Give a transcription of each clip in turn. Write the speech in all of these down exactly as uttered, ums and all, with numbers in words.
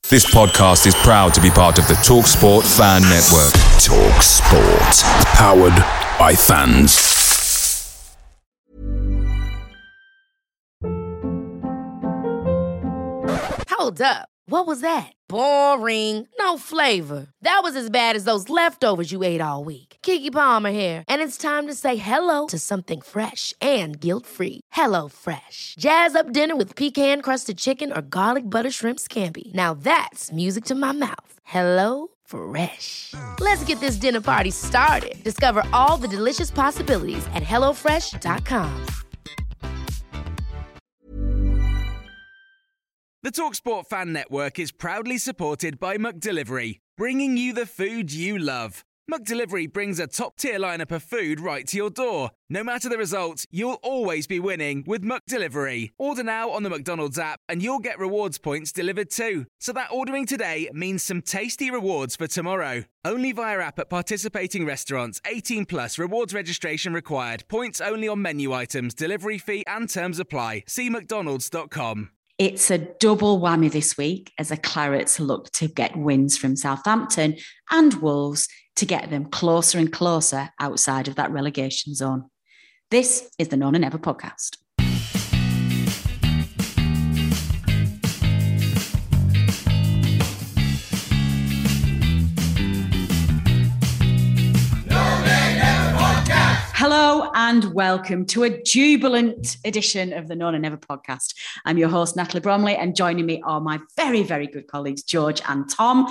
This podcast is proud to be part of the TalkSport Fan Network. TalkSport. Powered by fans. Hold up. What was that? Boring. No flavor. That was as bad as those leftovers you ate all week. Keke Palmer here. And it's time to say hello to something fresh and guilt-free. Hello Fresh. Jazz up dinner with pecan-crusted chicken or garlic butter shrimp scampi. Now that's music to my mouth. Hello Fresh. Let's get this dinner party started. Discover all the delicious possibilities at hello fresh dot com. The TalkSport Fan Network is proudly supported by McDelivery, bringing you the food you love. McDelivery brings a top-tier lineup of food right to your door. No matter the result, you'll always be winning with McDelivery. Order now on the McDonald's app and you'll get rewards points delivered too. So that ordering today means some tasty rewards for tomorrow. Only via app at participating restaurants. eighteen plus rewards registration required. Points only on menu items. Delivery fee and terms apply. See mcdonalds dot com. It's a double whammy this week as the Clarets look to get wins from Southampton and Wolves to get them closer and closer outside of that relegation zone. This is the None and Never podcast. Hello and welcome to a jubilant edition of the None and Never podcast. I'm your host, Natalie Bromley, and joining me are my very, very good colleagues, George and Tom.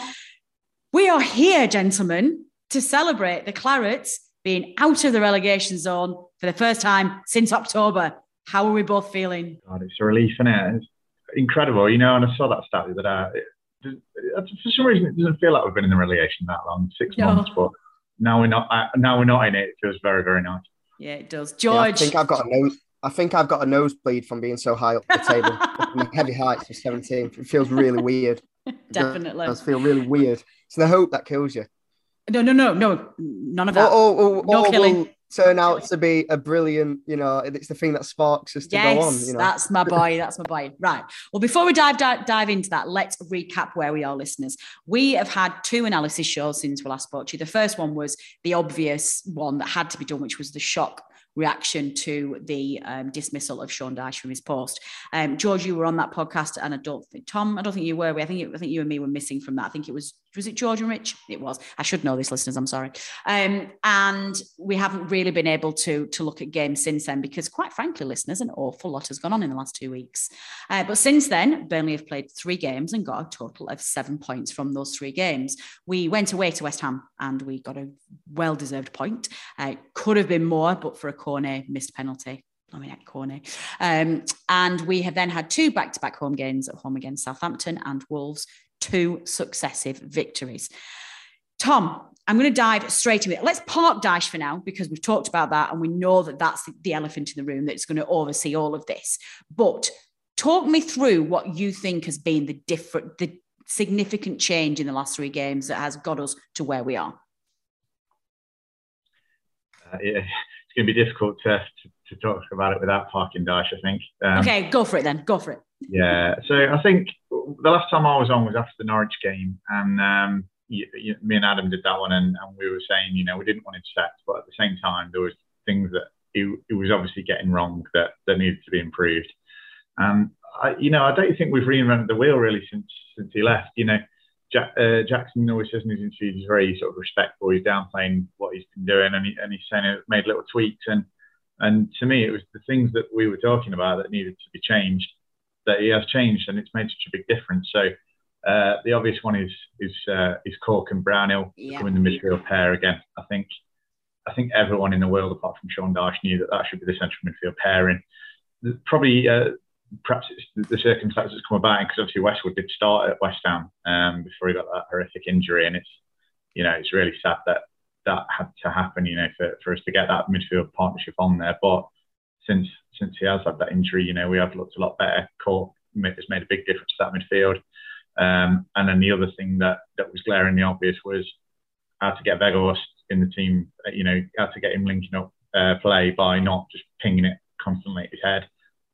We are here, gentlemen, to celebrate the Clarets being out of the relegation zone for the first time since October. How are we both feeling? God, it's a relief, isn't it? It's incredible. You know, and I saw that stat the other day. It, for some reason, it doesn't feel like we've been in the relegation that long, six no. months, but now we're not. Uh, now we're not in it. It feels very, very nice. Yeah, it does. George, yeah, I think I've got a nose. I think I've got a nosebleed from being so high up the table, up in the heavy heights of seventeen. It feels really weird. Definitely, it does feel really weird. It's the hope that kills you. No, no, no, no, none of that. Or, or, or, no or killing. Will turn out to be a brilliant. You know, it's the thing that sparks us to yes, go on. You know? That's my boy. That's my boy. Right. Well, before we dive, dive dive into that, let's recap where we are, listeners. We have had two analysis shows since we last spoke to you. The first one was the obvious one that had to be done, which was the shock reaction to the um, dismissal of Sean Dyche from his post. Um, George, you were on that podcast, and I don't think Tom, I don't think you were. I think it, I think you and me were missing from that. I think it was was it George and Rich? It was. I should know this, listeners. I'm sorry. Um, and we haven't really been able to to look at games since then because, quite frankly, listeners, an awful lot has gone on in the last two weeks. Uh, but since then, Burnley have played three games and got a total of seven points from those three games. We went away to West Ham and we got a well-deserved point. Uh, could have been more, but for a Cornet missed penalty. I mean, at Cornet. Um, and we have then had two back-to-back home games at home against Southampton and Wolves, two successive victories. Tom, I'm going to dive straight into it. Let's park Dyche for now because we've talked about that and we know that that's the elephant in the room that's going to oversee all of this. But talk me through what you think has been the different, the significant change in the last three games that has got us to where we are. Uh, yeah, it's going to be difficult to, to to talk about it without parking Dyche, I think. Um, okay, go for it then. Go for it. Yeah, so I think the last time I was on was after the Norwich game, and um, you, you, me and Adam did that one, and, and we were saying, you know, we didn't want him sacked, but at the same time, there was things that he, he was obviously getting wrong that, that needed to be improved. And I, you know, I don't think we've reinvented the wheel really since since he left. You know, Jack, uh, Jackson always says in his interviews he's very sort of respectful. He's downplaying what he's been doing, and, he, and he's saying it made little tweaks. And and to me, it was the things that we were talking about that needed to be changed that he has changed, and it's made such a big difference. So uh, the obvious one is is uh, is Cork and Brownhill yeah. becoming the midfield pair again. I think I think everyone in the world apart from Sean Dyche knew that that should be the central midfield pairing. Probably. Uh, Perhaps it's the circumstances come about because obviously Westwood did start at West Ham um, before he got that horrific injury, and it's you know it's really sad that that had to happen, you know, for, for us to get that midfield partnership on there. But since since he has had that injury, you know, we have looked a lot better. Cork has made a big difference to that midfield, um, and then the other thing that that was glaringly obvious was how to get Weghorst in the team. You know, how to get him linking up uh, play by not just pinging it constantly at his head.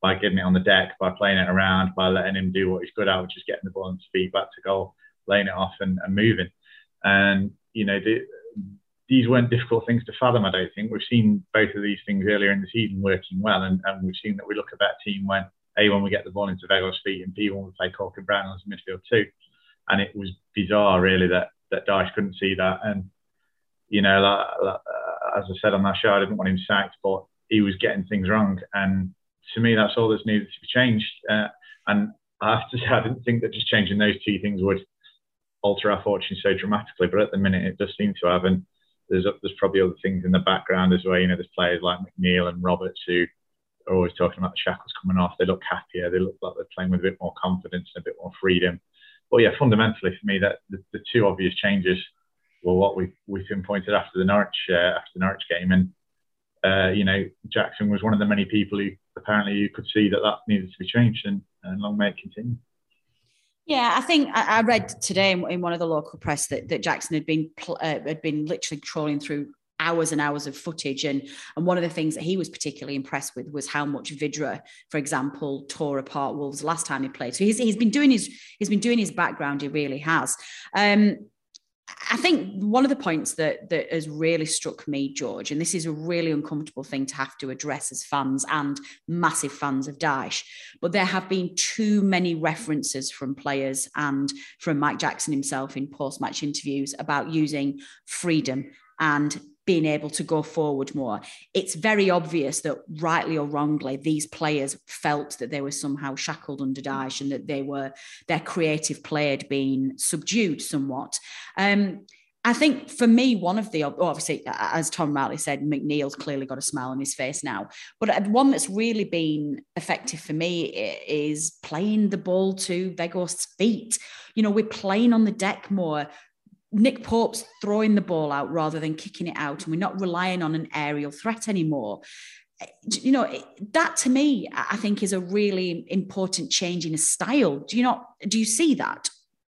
by getting it on the deck, by playing it around, by letting him do what he's good at, which is getting the ball on his feet back to goal, laying it off and, and moving. And, you know, the, these weren't difficult things to fathom, I don't think. We've seen both of these things earlier in the season working well, and, and we've seen that we look a better team when, A, when we get the ball into Weghorst's feet, and B, when we play Corkin Brown on the midfield too. And it was bizarre, really, that that Dyche couldn't see that. And, you know, like, like, uh, as I said on that show, I didn't want him sacked, but he was getting things wrong. And to me, that's all that's needed to be changed. Uh, and I have to say, I didn't think that just changing those two things would alter our fortune so dramatically. But at the minute, it does seem to have. And there's there's probably other things in the background as well. You know, there's players like McNeil and Roberts who are always talking about the shackles coming off. They look happier. They look like they're playing with a bit more confidence and a bit more freedom. But yeah, fundamentally for me, that the, the two obvious changes were what we we pinpointed after the Norwich uh, after the Norwich game, and uh, you know, Jackson was one of the many people who apparently you could see that that needed to be changed, and, and long may it continue. Yeah, I think I, I read today in, in one of the local press that, that Jackson had been uh, had been literally trawling through hours and hours of footage, and and one of the things that he was particularly impressed with was how much Vydra, for example, tore apart Wolves last time he played. So he's he's been doing his he's been doing his background. He really has. Um, I think one of the points that that has really struck me, George, and this is a really uncomfortable thing to have to address as fans and massive fans of Dyche, but there have been too many references from players and from Mike Jackson himself in post-match interviews about using freedom and being able to go forward more. It's very obvious that, rightly or wrongly, these players felt that they were somehow shackled under Dyche and that they were their creative play had been subdued somewhat. Um, I think for me, one of the, obviously, as Tom rightly said, McNeil's clearly got a smile on his face now. But one that's really been effective for me is playing the ball to Weghorst's feet. You know, we're playing on the deck more. Nick Pope's throwing the ball out rather than kicking it out, and we're not relying on an aerial threat anymore. You know, that to me, I think is a really important change in a style. Do you not? Do you see that?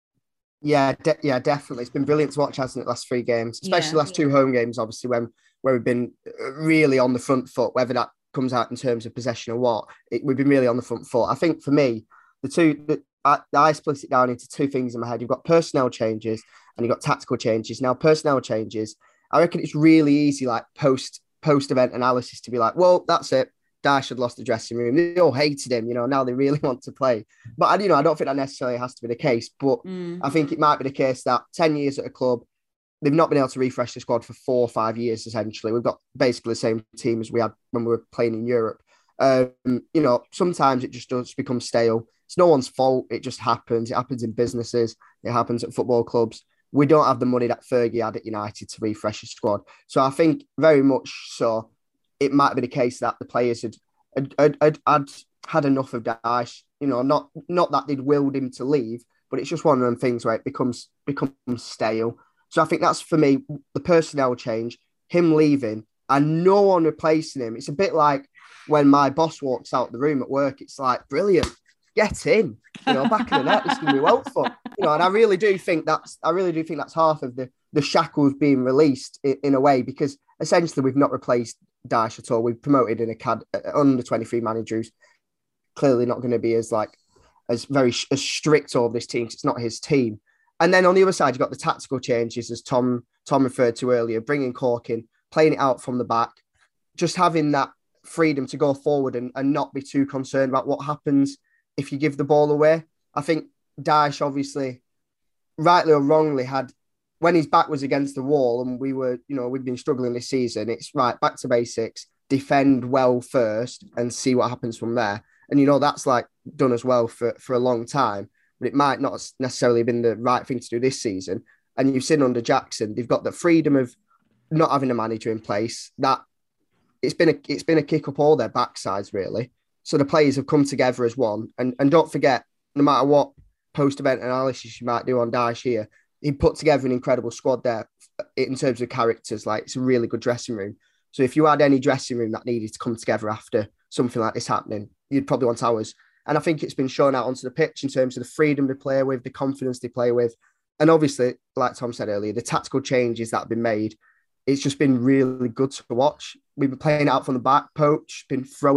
Yeah, de- yeah, definitely. It's been brilliant to watch, hasn't it? Last three games, especially yeah, the last two home games, obviously, when where we've been really on the front foot. Whether that comes out in terms of possession or what, it, we've been really on the front foot. I think for me, the two, the, I, I split it down into two things in my head. You've got personnel changes and you've got tactical changes. Now, personnel changes, I reckon it's really easy, like post post event analysis, to be like, well, that's it. Dyche had lost the dressing room. They all hated him, you know, now they really want to play. But, I, you know, I don't think that necessarily has to be the case. But mm. I think it might be the case that ten years at a club, they've not been able to refresh the squad for four or five years, essentially. We've got basically the same team as we had when we were playing in Europe. Um, you know, sometimes it just does become stale. It's no one's fault. It just happens. It happens in businesses. It happens at football clubs. We don't have the money that Fergie had at United to refresh the squad. So I think very much so it might be the case that the players had had, had, had, had enough of Dyche. You know, not not that they'd willed him to leave, but it's just one of them things where it becomes becomes stale. So I think that's, for me, the personnel change, him leaving and no one replacing him. It's a bit like when my boss walks out the room at work. It's like, brilliant. Get in, you know, back of the net. It's going to be well fun, you know. And I really do think that's, I really do think that's half of the the shackles being released in, in a way, because essentially we've not replaced Dyche at all. We've promoted an acad under twenty-three manager who's clearly not going to be as like as very as strict over this team. 'Cause it's not his team. And then on the other side, you've got the tactical changes, as Tom Tom referred to earlier, bringing Corkin, playing it out from the back, just having that freedom to go forward and, and not be too concerned about what happens if you give the ball away. I think Dyche, obviously, rightly or wrongly, had, when his back was against the wall and we were, you know, we've been struggling this season, it's right, back to basics, defend well first and see what happens from there. And, you know, that's like done as well for, for a long time, but it might not necessarily have been the right thing to do this season. And you've seen under Jackson, they've got the freedom of not having a manager in place. That it's been a, it's been a kick up all their backsides, really. So the players have come together as one. And, and don't forget, no matter what post-event analysis you might do on Dyche here, he put together an incredible squad there in terms of characters. Like, it's a really good dressing room. So if you had any dressing room that needed to come together after something like this happening, you'd probably want ours. And I think it's been shown out onto the pitch in terms of the freedom they play with, the confidence they play with. And obviously, like Tom said earlier, the tactical changes that have been made, it's just been really good to watch. We've been playing it out from the back. Poach been throwing it.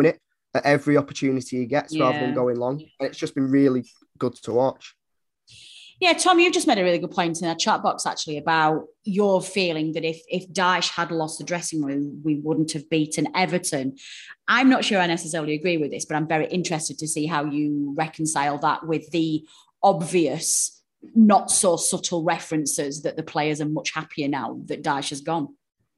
at every opportunity he gets Yeah. rather than going long. And it's just been really good to watch. Yeah, Tom, you just made a really good point in our chat box, actually, about your feeling that if, if Dyche had lost the dressing room, we wouldn't have beaten Everton. I'm not sure I necessarily agree with this, but I'm very interested to see how you reconcile that with the obvious, not so subtle references that the players are much happier now that Dyche has gone.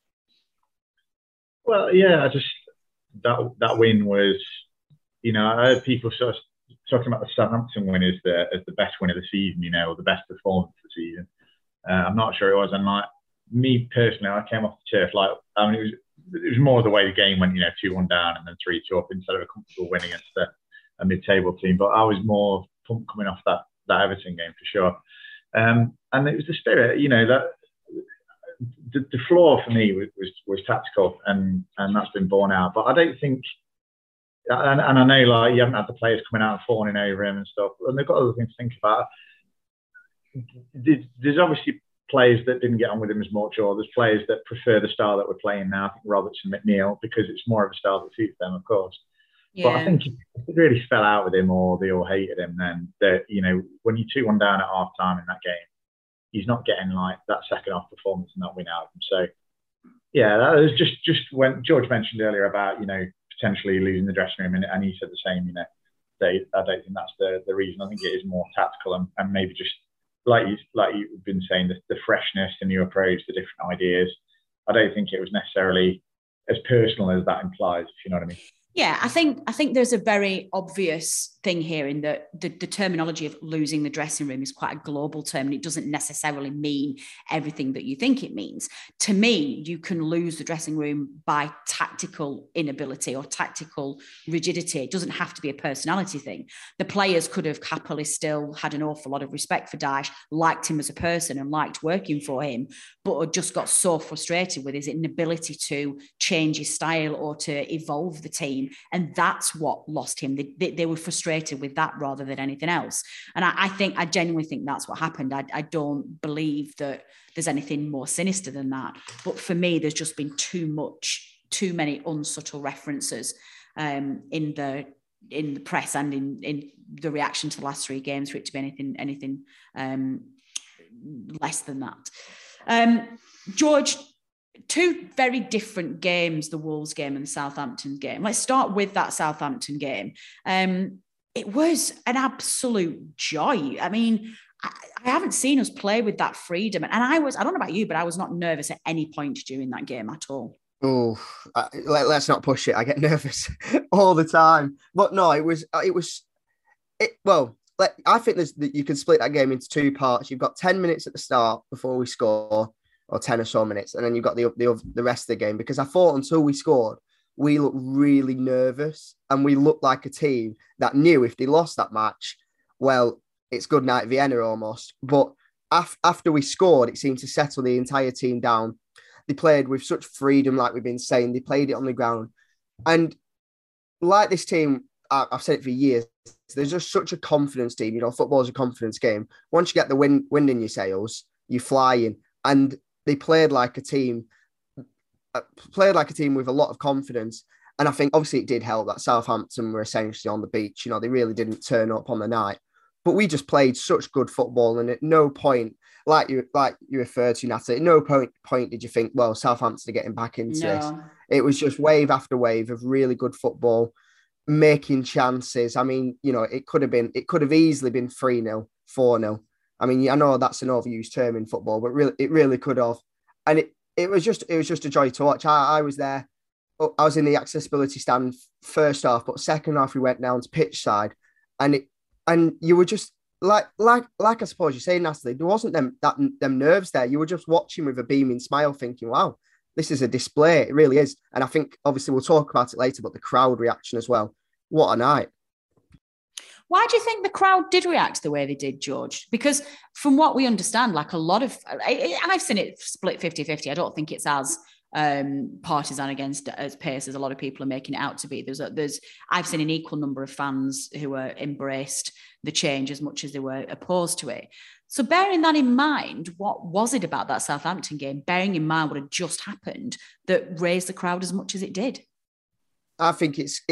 Well, yeah, I just, that, that win was, you know, I heard people sort of talking about the Southampton win as the as the best win of the season, you know, or the best performance of the season. Uh, I'm not sure it was. And like me personally, I came off the turf like I mean, it was it was more the way the game went, you know, two one down and then three two up instead of a comfortable win against a, a mid-table team. But I was more pumped coming off that that Everton game for sure. Um, and it was the spirit, you know, that the, the flaw for me was, was was tactical, and and that's been borne out. But I don't think. And, and I know, like, you haven't had the players coming out and fawning over him and stuff, and they've got other things to think about. There's obviously players that didn't get on with him as much, or there's players that prefer the style that we're playing now. I think Robertson, McNeil, because it's more of a style that suits them, of course. Yeah. But I think if it really fell out with him, or they all hated him, then that, you know, when you two one down at half time in that game, he's not getting like that second half performance and that win out of him. So yeah, that was just just when George mentioned earlier about, you know, potentially losing the dressing room, and, and he said the same, you know, they, I don't think that's the, the reason. I think it is more tactical, and, and maybe just like you like you've been saying, the, the freshness, the new approach, the different ideas. I don't think it was necessarily as personal as that implies, if you know what I mean. Yeah, I think I think there's a very obvious thing here in that the, the terminology of losing the dressing room is quite a global term, and it doesn't necessarily mean everything that you think it means. To me, you can lose the dressing room by tactical inability or tactical rigidity. It doesn't have to be a personality thing. The players could have happily still had an awful lot of respect for Dyche, liked him as a person and liked working for him, but had just got so frustrated with his inability to change his style or to evolve the team. And that's what lost him. They, they, they were frustrated with that rather than anything else. And I, I think, I genuinely think that's what happened. I, I don't believe that there's anything more sinister than that. But for me, there's just been too much, too many unsubtle references um, in the in the press and in, in the reaction to the last three games for it to be anything, anything um, less than that. Um, George, two very different games, the Wolves game and the Southampton game. Let's start with that Southampton game. Um, it was an absolute joy. I mean, I, I haven't seen us play with that freedom. And I was, I don't know about you, but I was not nervous at any point during that game at all. Oh, uh, let, let's not push it. I get nervous all the time. But no, it was, it was, it, well, let, I think there's, you can split that game into two parts. You've got ten minutes at the start before we score, or ten or so minutes, and then you've got the, the the rest of the game, because I thought until we scored, we looked really nervous, and we looked like a team that knew if they lost that match, well, it's good night Vienna almost. But af- after we scored, it seemed to settle the entire team down. They played with such freedom, like we've been saying. They played it on the ground. And like this team, I- I've said it for years, there's just such a confidence team. You know, football is a confidence game. Once you get the wind, wind in your sails, you're flying. And they played like a team, uh, played like a team with a lot of confidence. And I think obviously it did help that Southampton were essentially on the beach. You know, they really didn't turn up on the night. But we just played such good football. And at no point, like you like you referred to, Natalie, at no point, point did you think, well, Southampton are getting back into No. this. It was just wave after wave of really good football, making chances. I mean, you know, it could have been, it could have easily been three nil, four nil. I mean, I know that's an overused term in football, but really, it really could have. And it, it was just it was just a joy to watch. I, I was there. I was in the accessibility stand first half, but second half we went down to pitch side, and it and you were just like like like I suppose you say, Natalie, there wasn't them that them nerves there. You were just watching with a beaming smile, thinking, "Wow, this is a display. It really is." And I think obviously we'll talk about it later, but the crowd reaction as well. What a night! Why do you think the crowd did react the way they did, George? Because from what we understand, like a lot of, I, I've seen it split fifty-fifty. I don't think it's as um, partisan against as pace as a lot of people are making it out to be. There's, a, there's, I've seen an equal number of fans who are embraced the change as much as they were opposed to it. So bearing that in mind, what was it about that Southampton game, bearing in mind what had just happened, that raised the crowd as much as it did? I think it's it's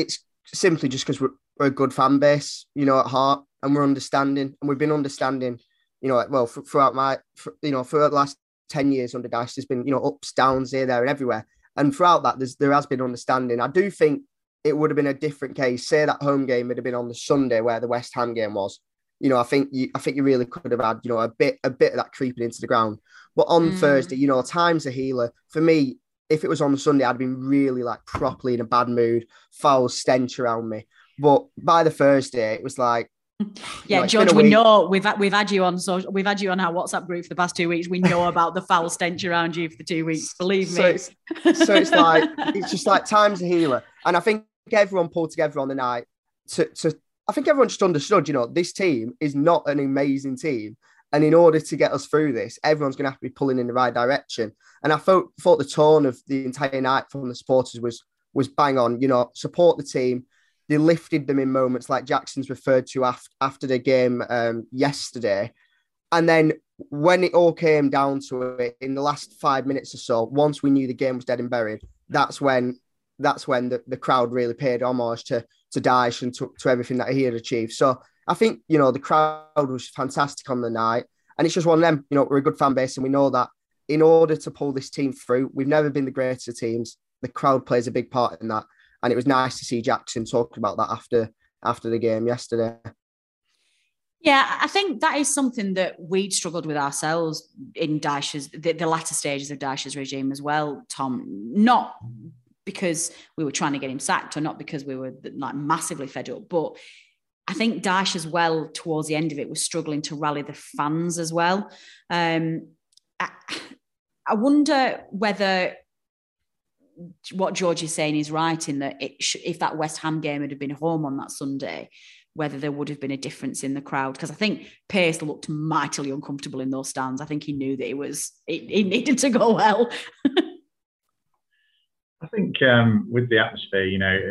simply just because we're, we're a good fan base, you know, at heart, and we're understanding, and we've been understanding, you know, well, f- throughout my, f- you know, for the last ten years under Dyche, there's been, you know, ups, downs here, there, and everywhere. And throughout that, there's, there has been understanding. I do think it would have been a different case. Say that home game would have been on the Sunday where the West Ham game was. You know, I think you, I think you really could have had, you know, a bit, a bit of that creeping into the ground. But on mm. Thursday, you know, time's a healer. For me, if it was on Sunday, I'd been really like properly in a bad mood, foul stench around me. But by the Thursday, it was like, yeah, know, George, we know we've we've had you on so we've had you on our WhatsApp group for the past two weeks. We know about the foul stench around you for the two weeks. Believe so me. It's, so it's like it's just like time's a healer, and I think everyone pulled together on the night to to. I think everyone just understood, you know, this team is not an amazing team. And in order to get us through this, everyone's going to have to be pulling in the right direction. And I thought, thought the tone of the entire night from the supporters was was bang on, you know, support the team. They lifted them in moments like Jackson's referred to after, after the game um, yesterday. And then when it all came down to it, in the last five minutes or so, once we knew the game was dead and buried, that's when that's when the, the crowd really paid homage to to Dyche and to, to everything that he had achieved. So I think, you know, the crowd was fantastic on the night. And it's just one of them, you know, we're a good fan base, and we know that in order to pull this team through, we've never been the greatest of teams. The crowd plays a big part in that. And it was nice to see Jackson talk about that after after the game yesterday. Yeah, I think that is something that we'd struggled with ourselves in Dyche's, the, the latter stages of Dyche's regime as well, Tom. Not because we were trying to get him sacked or not because we were like massively fed up, but I think Dyche as well, towards the end of it, was struggling to rally the fans as well. Um, I, I wonder whether what George is saying is right in that it sh- if that West Ham game had been home on that Sunday, whether there would have been a difference in the crowd. Because I think Pace looked mightily uncomfortable in those stands. I think he knew that it was it, it needed to go well. I think um, with the atmosphere, you know,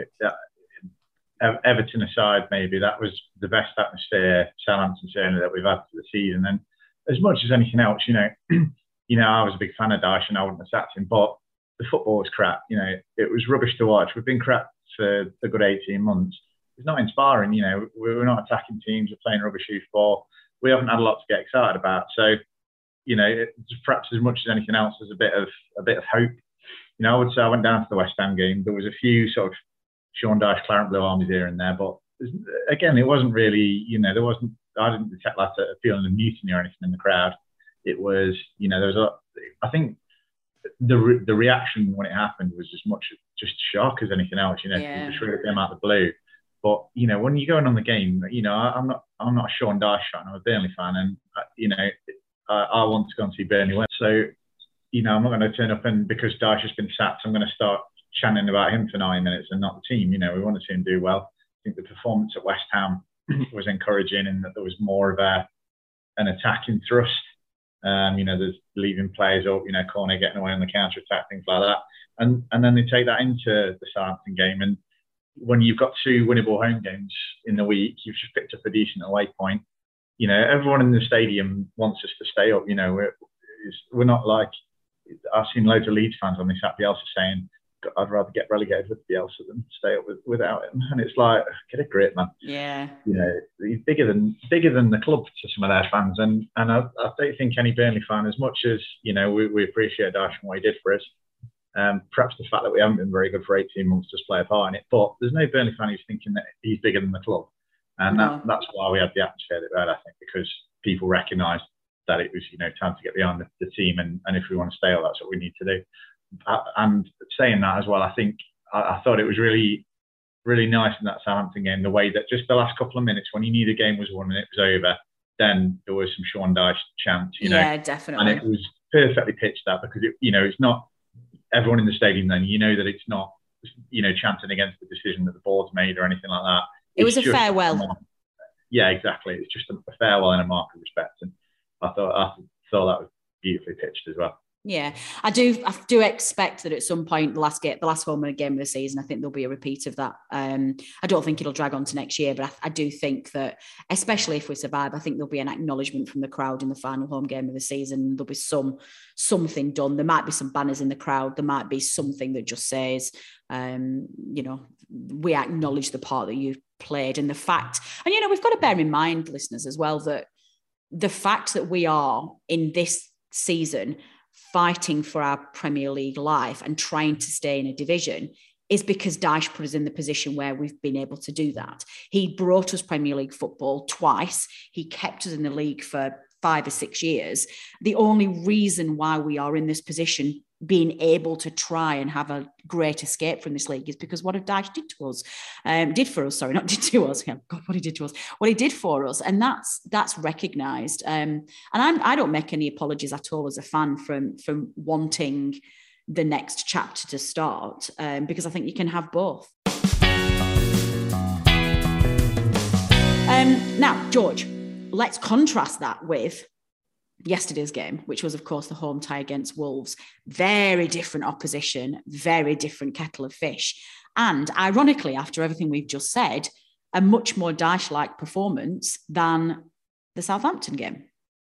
uh, Everton aside, maybe that was the best atmosphere Southampton certainly that we've had for the season. And as much as anything else, you know, you know, I was a big fan of Dyche and I wouldn't have sacked him, but the football was crap. You know, it was rubbish to watch. We've been crap for a good eighteen months. It's not inspiring. You know, we're not attacking teams. We're playing rubbish football. We haven't had a lot to get excited about. So, you know, it, perhaps as much as anything else, there's a bit of a bit of hope. You know, I would say I went down to the West Ham game. There was a few sort of Sean Dyche, Clarence Blue armies here and there, but again, it wasn't really. You know, there wasn't. I didn't detect that a feeling of mutiny or anything in the crowd. It was, you know, there was a. I think. The re- the reaction when it happened was as much just shock as anything else. You know, yeah. It just really came out of the blue. But you know, when you're going on the game, you know, I, I'm not I'm not a Sean Dyche fan. I'm a Burnley fan, and uh, you know, I, I want to go and see Burnley win. So, you know, I'm not going to turn up and because Dyche has been sacked, I'm going to start chanting about him for nine minutes and not the team. You know, we want to see him do well. I think the performance at West Ham was encouraging in that there was more of a an attacking thrust. Um, you know, there's leaving players up, you know, corner getting away on the counter attack, things like that. And and then they take that into the Southampton game. And when you've got two winnable home games in the week, you've just picked up a decent away point. You know, everyone in the stadium wants us to stay up. You know, we're we're not like, I've seen loads of Leeds fans on this app, Bielsa saying, I'd rather get relegated with Bielsa than stay up with, without him. And it's like, get a grip, man. Yeah. You know, he's bigger than bigger than the club to some of their fans. And and I, I don't think any Burnley fan, as much as, you know, we, we appreciate Dyche and what he did for us, um, perhaps the fact that we haven't been very good for eighteen months does play a part in it. But there's no Burnley fan who's thinking that he's bigger than the club. And no. that, that's why we had the atmosphere that we had, I think, because people recognised that it was, you know, time to get behind the, the team. And, and if we want to stay up, that's what we need to do. And saying that as well, I think I, I thought it was really, really nice in that Southampton game, the way that just the last couple of minutes when you knew the game was won and it was over, then there was some Sean Dyche chants, you know. Yeah, definitely. And it was perfectly pitched that because, it, you know, it's not everyone in the stadium then, you know that it's not, you know, chanting against the decision that the board's made or anything like that. It it's was a farewell. A, yeah, exactly. It's just a, a farewell and a mark of respect. And I thought, I thought that was beautifully pitched as well. Yeah, I do. I do expect that at some point, the last game, the last home game of the season, I think there'll be a repeat of that. Um, I don't think it'll drag on to next year, but I, I do think that, especially if we survive, I think there'll be an acknowledgement from the crowd in the final home game of the season. There'll be some something done. There might be some banners in the crowd. There might be something that just says, um, you know, we acknowledge the part that you've played and the fact. And you know, we've got to bear in mind, listeners, as well, that the fact that we are in this season fighting for our Premier League life and trying to stay in a division is because Dyche put us in the position where we've been able to do that. He brought us Premier League football twice. He kept us in the league for five or six years. The only reason why we are in this position, being able to try and have a great escape from this league, is because what Dyche did to us, um, did for us, sorry, not did to us. God, what he did to us, what he did for us. And that's, that's recognised. Um, and I'm, I don't make any apologies at all as a fan from, from wanting the next chapter to start, um, because I think you can have both. Um, now, George, let's contrast that with yesterday's game, which was, of course, the home tie against Wolves. Very different opposition, very different kettle of fish. And ironically, after everything we've just said, a much more Dyche-like performance than the Southampton game.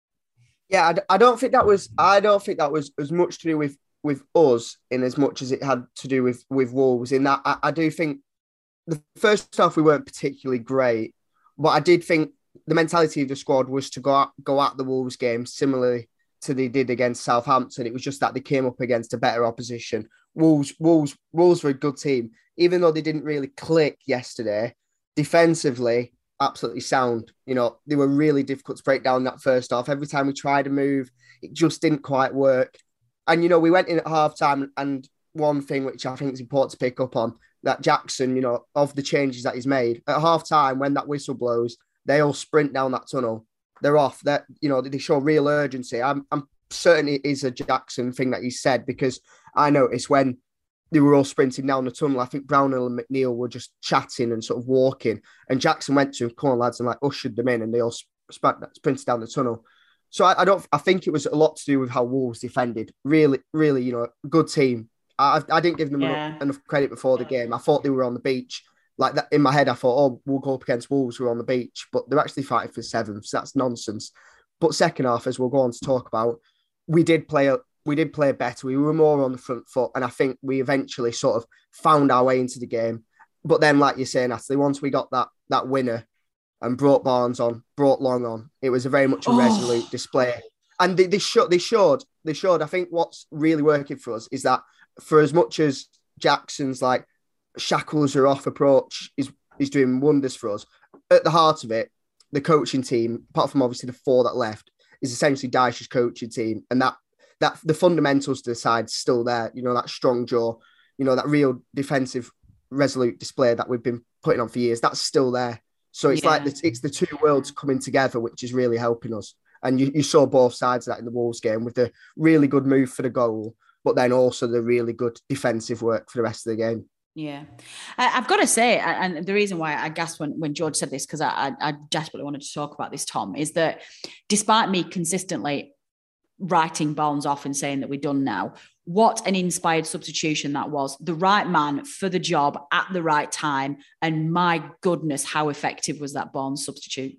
Yeah, I, I don't think that was. I don't think that was as much to do with with us in as much as it had to do with with Wolves. In that, I, I do think the first half we weren't particularly great, but I did think the mentality of the squad was to go at, go at the Wolves game similarly to they did against Southampton. It was just that they came up against a better opposition. Wolves, Wolves, Wolves were a good team, even though they didn't really click yesterday. Defensively, absolutely sound. You know, they were really difficult to break down that first half. Every time we tried to move, it just didn't quite work. And, you know, we went in at half time, and one thing which I think is important to pick up on, that Jackson, you know, of the changes that he's made, at half time when that whistle blows, they all sprint down that tunnel. They're off. That, you know, they show real urgency. I'm, I'm certain it is a Jackson thing that he said, because I noticed when they were all sprinting down the tunnel, I think Brownhill and McNeil were just chatting and sort of walking, and Jackson went to him, come on lads, and like ushered them in, and they all sprinted down the tunnel. So I, I don't. I think it was a lot to do with how Wolves defended. Really, really, you know, good team. I, I didn't give them yeah. enough, enough credit before the game. I thought they were on the beach. Like that in my head, I thought, oh, we'll go up against Wolves who are on the beach, but they're actually fighting for seventh. So that's nonsense. But second half, as we'll go on to talk about, we did play we did play better. We were more on the front foot, and I think we eventually sort of found our way into the game. But then, like you're saying, Natalie, once we got that that winner and brought Barnes on, brought Long on, it was a very much a oh. resolute display. And they, they showed, they showed, they showed. I think what's really working for us is that for as much as Jackson's like shackles are off approach is is doing wonders for us, at the heart of it, the coaching team, apart from obviously the four that left, is essentially Dyche's coaching team, and that that the fundamentals to the side still there. You know, that strong jaw, you know, that real defensive, resolute display that we've been putting on for years. That's still there. So it's yeah. like the, it's the two worlds coming together, which is really helping us. And you, you saw both sides of that in the Wolves game, with the really good move for the goal, but then also the really good defensive work for the rest of the game. Yeah, I've got to say, and the reason why I gasped when, when George said this, because I, I desperately wanted to talk about this, Tom, is that despite me consistently writing Barnes off and saying that we're done now, what an inspired substitution that was. The right man for the job at the right time. And my goodness, how effective was that Barnes substitution?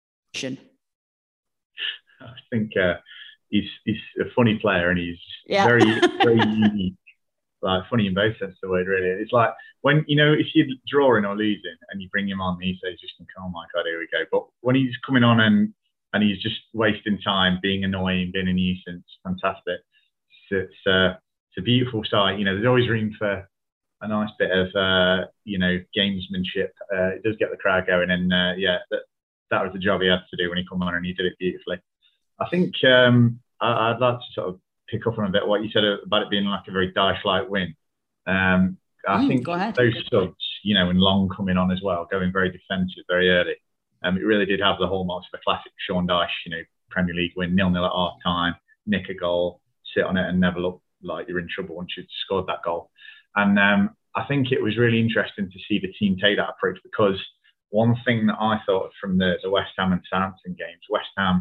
I think uh, he's he's a funny player, and he's yeah. very, very unique. Like funny in both senses of the word, really. It's like when, you know, if you're drawing or losing and you bring him on, he says, just think, oh my God, here we go. But when he's coming on and and he's just wasting time, being annoying, being a nuisance, fantastic. It's, it's, uh, it's a beautiful sight. You know, there's always room for a nice bit of, uh, you know, gamesmanship. Uh, it does get the crowd going. And uh, yeah, that, that was the job he had to do when he come on, and he did it beautifully. I think um, I, I'd like to sort of pick up on a bit what you said about it being like a very Dyche-like win. Um, I mm, think those subs, you know, and Long coming on as well, going very defensive very early. Um, it really did have the hallmarks of a classic Sean Dyche, you know, Premier League win, nil-nil at half time, nick a goal, sit on it and never look like you're in trouble once you've scored that goal. And um, I think it was really interesting to see the team take that approach, because one thing that I thought from the, the West Ham and Southampton games, West Ham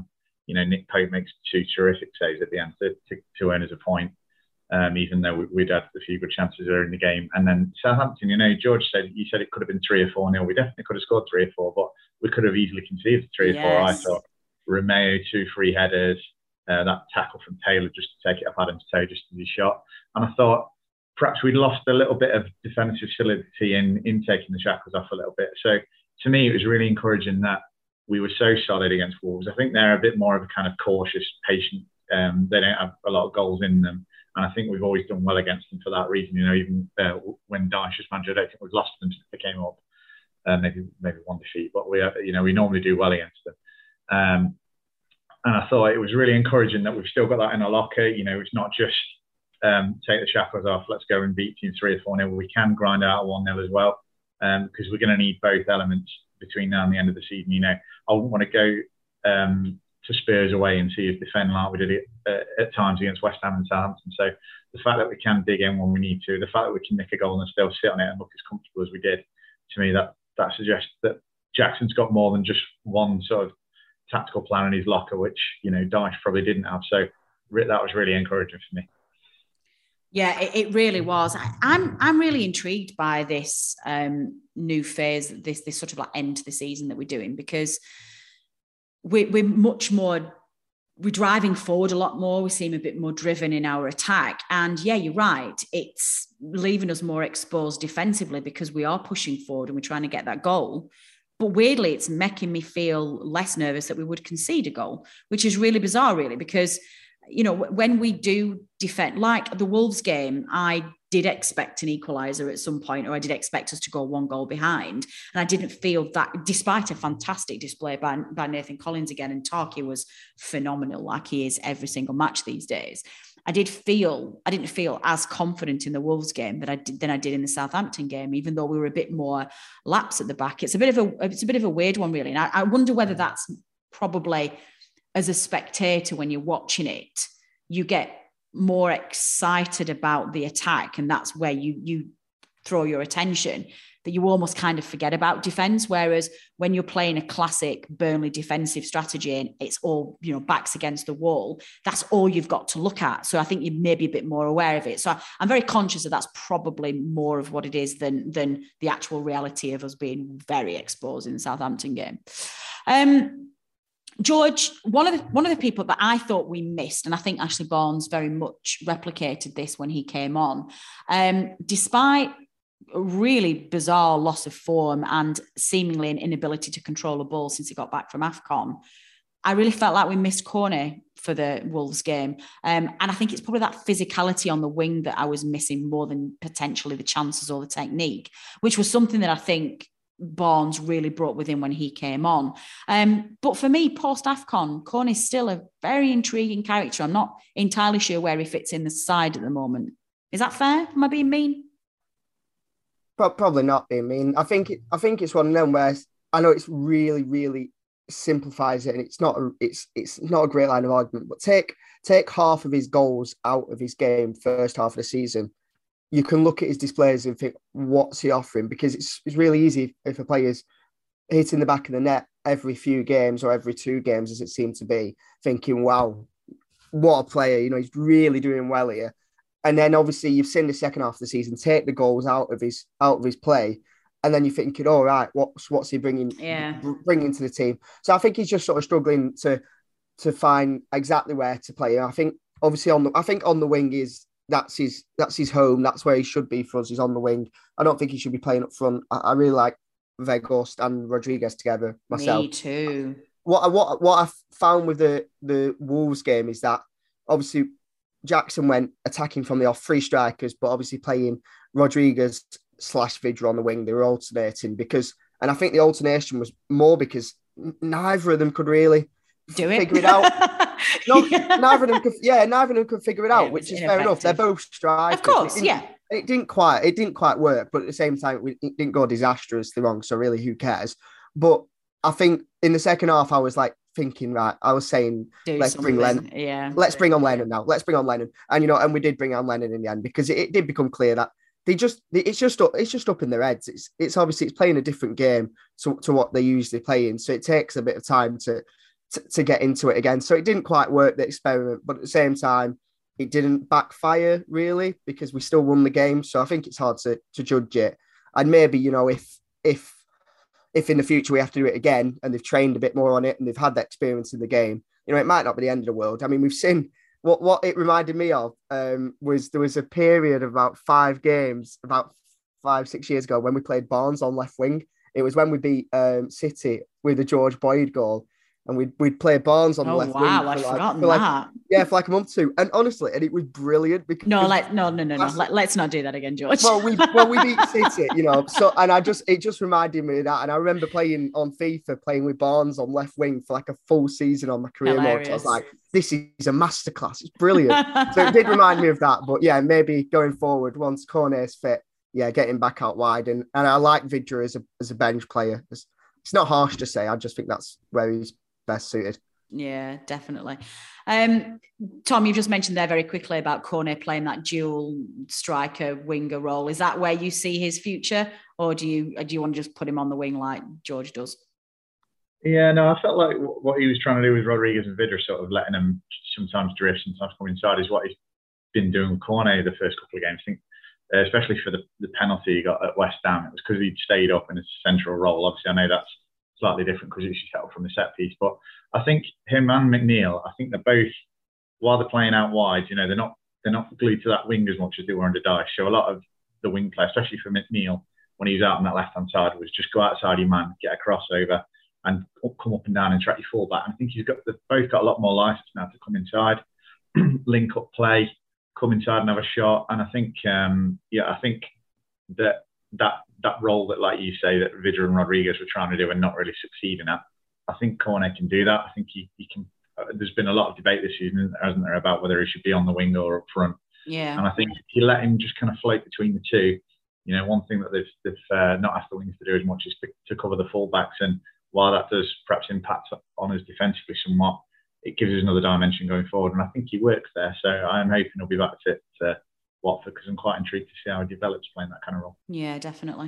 you know, Nick Pope makes two terrific saves at the end to, to, to earn us a point, um, even though we, we'd had a few good chances early in the game. And then Southampton, you know, George said, you said it could have been three or four nil. We definitely could have scored three or four, but we could have easily conceded three or yes. four. I thought Romeo, two free headers, uh, that tackle from Taylor just to take it up Adam's toe just as he shot. And I thought perhaps we'd lost a little bit of defensive solidity in, in taking the shackles off a little bit. So to me, it was really encouraging that we were so solid against Wolves. I think they're a bit more of a kind of cautious, patient. Um, they don't have a lot of goals in them. And I think we've always done well against them for that reason. You know, even uh, when Dyche was manager, I don't think we've lost them since they came up. Uh, maybe maybe one defeat, but we, uh, you know, we normally do well against them. Um, and I thought it was really encouraging that we've still got that in our locker. You know, it's not just um, take the shackles off, let's go and beat teams three or four nil. We can grind out a one nil as well, because um, we're going to need both elements between now and the end of the season. You know, I wouldn't want to go um, to Spurs away and see us defend like we did it uh, at times against West Ham and Southampton. So the fact that we can dig in when we need to, the fact that we can nick a goal and still sit on it and look as comfortable as we did, to me that that suggests that Jackson's got more than just one sort of tactical plan in his locker, which, you know, Dyche probably didn't have. So that was really encouraging for me. Yeah, it, it really was. I, I'm I'm really intrigued by this um, new phase, this this sort of like end to the season that we're doing, because we're, we're much more, we're driving forward a lot more. We seem a bit more driven in our attack. And yeah, you're right. It's leaving us more exposed defensively because we are pushing forward and we're trying to get that goal. But weirdly, it's making me feel less nervous that we would concede a goal, which is really bizarre, really, because, you know, when we do defend, like the Wolves game, I did expect an equaliser at some point, or I did expect us to go one goal behind. And I didn't feel that, despite a fantastic display by, by Nathan Collins again, and Tarky was phenomenal, like he is every single match these days. I did feel, I didn't feel as confident in the Wolves game that I did than I did in the Southampton game, even though we were a bit more lax at the back. It's a bit of a, it's a bit of a weird one, really. And I, I wonder whether that's probably, as a spectator, when you're watching it, you get more excited about the attack, and that's where you you throw your attention, that you almost kind of forget about defense. Whereas when you're playing a classic Burnley defensive strategy and it's all, you know, backs against the wall, that's all you've got to look at. So I think you may be a bit more aware of it. So I, I'm very conscious that that's probably more of what it is than than the actual reality of us being very exposed in the Southampton game. Um, George, one of the one of the people that I thought we missed, and I think Ashley Barnes very much replicated this when he came on, um, despite a really bizarre loss of form and seemingly an inability to control a ball since he got back from AFCON, I really felt like we missed Corney for the Wolves game. Um, and I think it's probably that physicality on the wing that I was missing more than potentially the chances or the technique, which was something that I think Barnes really brought with him when he came on. Um, but for me, post-AFCON, Corney's still a very intriguing character. I'm not entirely sure where he fits in the side at the moment. Is that fair? Am I being mean? Probably not being mean. I think it, I think it's one of them where I know it's really, really simplifies it, and it's not a, it's it's not a great line of argument. But take take half of his goals out of his game first half of the season, you can look at his displays and think, what's he offering? Because it's it's really easy if a player's hitting the back of the net every few games or every two games, as it seemed to be, thinking, wow, what a player! You know, he's really doing well here. And then obviously you've seen the second half of the season take the goals out of his out of his play, and then you're thinking, all right, what's what's he bringing yeah. bringing to the team? So I think he's just sort of struggling to to find exactly where to play. I think obviously on the I think on the wing is that's his that's his home. That's where he should be for us. He's on the wing. I don't think he should be playing up front. I, I really like Weghorst and Rodriguez together myself. Me too. What what what I found with the the Wolves game is that obviously Jackson went attacking from the off, three strikers, but obviously playing Rodriguez slash Vidra on the wing. They were alternating because, and I think the alternation was more because neither of them could really do it, figure it out. No, yeah. neither of them could. Yeah, neither of them could figure it out, yeah, it which is fair enough. They're both strikers. Of course, it yeah. It didn't quite. It didn't quite work, but at the same time, it didn't go disastrously wrong. So really, who cares? But I think in the second half, I was like thinking, right, I was saying, Do let's something. bring Lennon. Yeah. Let's bring on Lennon now. Let's bring on Lennon. And, you know, and we did bring on Lennon in the end because it, it did become clear that they just, it's just, it's just up in their heads. It's, it's obviously, it's playing a different game to, to what they usually play in. So it takes a bit of time to, t- to get into it again. So it didn't quite work, the experiment, but at the same time, it didn't backfire really because we still won the game. So I think it's hard to to judge it. And maybe, you know, if if if in the future we have to do it again and they've trained a bit more on it and they've had that experience in the game, you know, it might not be the end of the world. I mean, we've seen what what it reminded me of um, was there was a period of about five games, about five, six years ago when we played Barnes on left wing. It was when we beat um, City with a George Boyd goal. And we'd, we'd play Barnes on oh, the left wow, wing. I'd like, forgotten like, that. Yeah, for like a month or two. And honestly, and it was brilliant. Because no, let, no, no, no, no. Let, let's not do that again, George. Well, we well we beat City, you know. So and I just it just reminded me of that. And I remember playing on FIFA, playing with Barnes on left wing for like a full season on my career mode. So I was like, this is a masterclass. It's brilliant. So it did remind me of that. But yeah, maybe going forward, once Cornet's fit, yeah, getting back out wide. And and I like Vydra as a as a bench player. It's, it's not harsh to say. I just think that's where he's best suited. Yeah, definitely. Um, Tom, you've just mentioned there very quickly about Cornet playing that dual striker winger role. Is that where you see his future, or do you do you want to just put him on the wing like George does? Yeah, no, I felt like what he was trying to do with Rodriguez and Vydra, sort of letting him sometimes drift, sometimes come inside, is what he's been doing with Cornet the first couple of games. I think, uh, especially for the, the penalty he got at West Ham, it was because he'd stayed up in his central role. Obviously, I know that's slightly different because he's settled from the set piece, but I think him and McNeil, I think they're both, while they're playing out wide, you know, they're not they're not glued to that wing as much as they were under Dyche. So a lot of the wing play, especially for McNeil, when he was out on that left hand side, was just go outside your man, get a crossover, and come up and down and track your fullback. And I think he's got they've both got a lot more license now to come inside, link up play, come inside and have a shot. And I think, um, yeah, I think that that that role that, like you say, that Vydra and Rodriguez were trying to do and not really succeeding at, I think Cornet can do that. I think he, he can. Uh, there's been a lot of debate this season, hasn't there, about whether he should be on the wing or up front. Yeah. And I think if you let him just kind of float between the two, you know, one thing that they've, they've uh, not asked the wings to do as much is to, to cover the fullbacks. And while that does perhaps impact on us defensively somewhat, it gives us another dimension going forward. And I think he works there. So I'm hoping he'll be back fit to Watford, because I'm quite intrigued to see how he develops playing that kind of role. Yeah, definitely.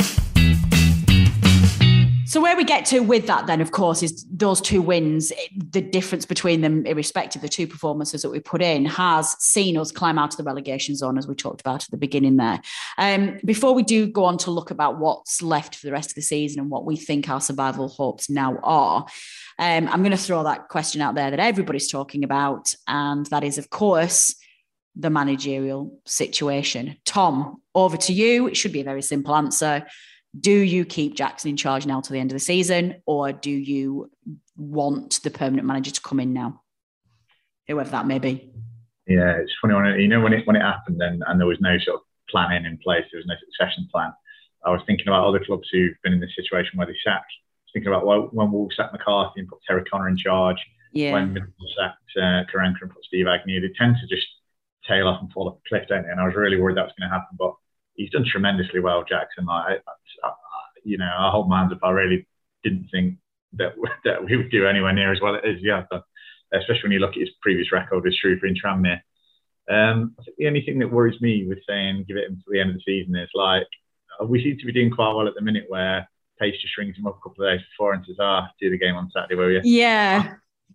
So where we get to with that then, of course, is those two wins. The difference between them, irrespective of the two performances that we put in, has seen us climb out of the relegation zone, as we talked about at the beginning there. Um, before we do go on to look about what's left for the rest of the season and what we think our survival hopes now are, um, I'm going to throw that question out there that everybody's talking about, and that is, of course, the managerial situation. Tom, over to you. It should be a very simple answer. Do you keep Jackson in charge now to the end of the season, or do you want the permanent manager to come in now, whoever that may be? Yeah, it's funny when it, you know when it when it happened and, and there was no sort of planning in place, there was no succession plan. I was thinking about other clubs who've been in this situation where they sack. I was thinking about well, when Wolves sacked McCarthy and put Terry Connor in charge. Yeah. When Middlesbrough sacked uh, Karanka and put Steve Agnew, they tend to just tail off and fall off a cliff, don't they? And I was really worried that was going to happen, but he's done tremendously well, Jackson. Like, I, I, you know, I hold my hands up. I really didn't think that that we would do anywhere near as well as he has done, especially when you look at his previous record with Shrewsbury and Tranmere. Um, I think the only thing that worries me with saying give it until the end of the season is, like, we seem to be doing quite well at the minute where Pace just rings him up a couple of days before and says, ah, do the game on Saturday, will you? Yeah.